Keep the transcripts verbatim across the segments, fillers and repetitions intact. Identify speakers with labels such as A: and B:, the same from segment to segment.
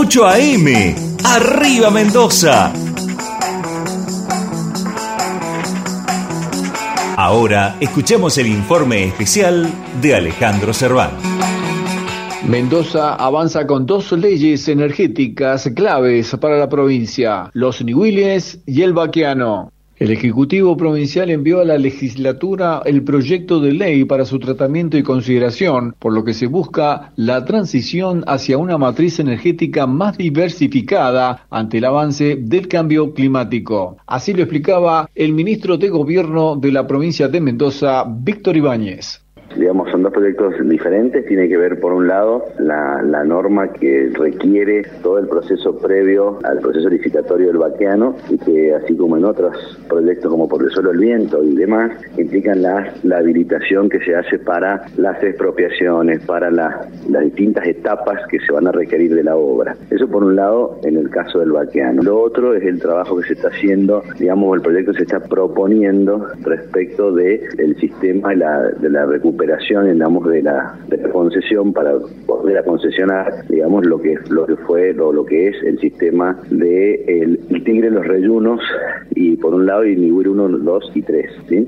A: ocho a eme. ¡Arriba Mendoza! Ahora escuchemos el informe especial de Alejandro Serván.
B: Mendoza avanza con dos leyes energéticas claves para la provincia, los Niwiles y el Baqueano. El Ejecutivo Provincial envió a la legislatura el proyecto de ley para su tratamiento y consideración, por lo que se busca la transición hacia una matriz energética más diversificada ante el avance del cambio climático. Así lo explicaba el ministro de Gobierno de la provincia de Mendoza, Víctor Ibáñez.
C: Digamos, son dos proyectos diferentes. Tiene que ver, por un lado, la, la norma que requiere todo el proceso previo al proceso licitatorio del Baqueano, y que, así como en otros proyectos como Por el Suelo del Viento y demás, implican la, la habilitación que se hace para las expropiaciones, para la, las distintas etapas que se van a requerir de la obra. Eso, por un lado, en el caso del Baqueano. Lo otro es el trabajo que se está haciendo, digamos, el proyecto se está proponiendo respecto de el sistema de la, de la recuperación digamos, de la, de la concesión para volver a concesionar, digamos, lo que lo que fue lo, lo que es el sistema de el, el Tigre, los Reyunos, y por un lado y Niwil uno, dos y tres, ¿sí?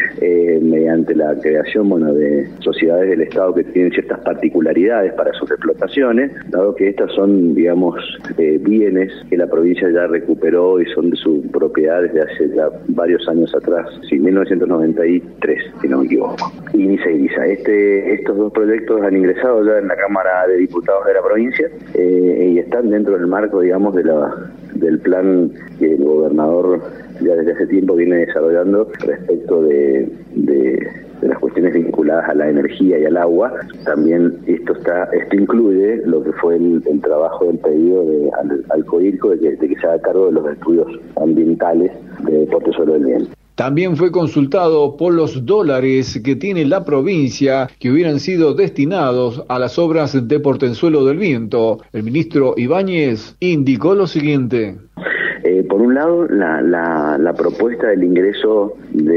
C: Eh, mediante la creación, bueno, de sociedades del Estado que tienen ciertas particularidades para sus explotaciones, dado que estas son, digamos, eh, bienes que la provincia ya recuperó y son de su propiedad desde hace ya varios años atrás, sí, mil novecientos noventa y tres, si no me equivoco. Y ni se dice, este, estos dos proyectos han ingresado ya en la Cámara de Diputados de la provincia eh, y están dentro del marco, digamos, de la del plan que el gobernador ya desde hace tiempo viene desarrollando respecto de, de, de las cuestiones vinculadas a la energía y al agua. También esto está esto incluye lo que fue el, el trabajo del pedido de, al, al COIRCO de que, de que se haga cargo de los estudios ambientales de Por el Suelo del Viento.
B: También fue consultado por los dólares que tiene la provincia que hubieran sido destinados a las obras de Portezuelo del Viento. El ministro Ibáñez indicó lo siguiente.
C: Eh, por un lado, la, la, la propuesta del ingreso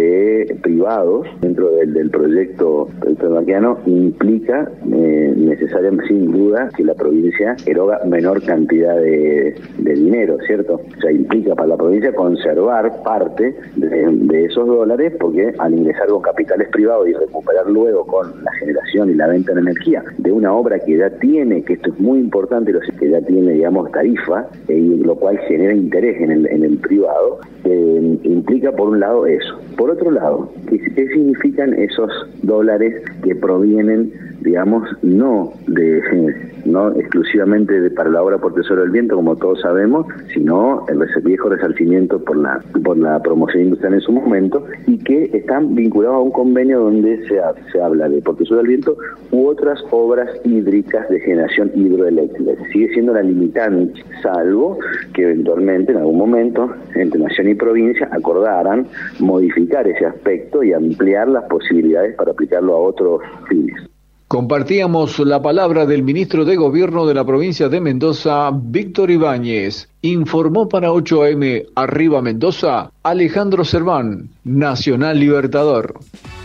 C: de privados dentro del, del proyecto Baqueano implica eh, necesariamente, sin duda, que la provincia eroga menor cantidad de, de dinero, ¿cierto? O sea, implica para la provincia conservar parte de, de esos dólares, porque al ingresar con capitales privados y recuperar luego con la generación y la venta de energía de una obra que ya tiene, que esto es muy importante, que ya tiene, digamos, tarifa, eh, y lo cual genera interés en el, en el privado, eh, implica por un lado eso. Por otro lado, ¿qué, qué significan esos dólares que provienen, digamos, no de no exclusivamente de, para la obra Por el Suelo del Viento, como todos sabemos, sino el viejo resarcimiento por la por la promoción industrial en su momento, y que están vinculados a un convenio donde se, se habla de Por el Suelo del Viento u otras obras hídricas de generación hidroeléctrica? Sigue siendo la limitante, salvo que eventualmente en algún momento entre nación y provincia acordaran modificar ese aspecto y ampliar las posibilidades para aplicarlo a otros fines.
B: Compartíamos la palabra del ministro de Gobierno de la provincia de Mendoza, Víctor Ibáñez. Informó para ocho a eme Arriba Mendoza, Alejandro Serván, Nacional Libertador.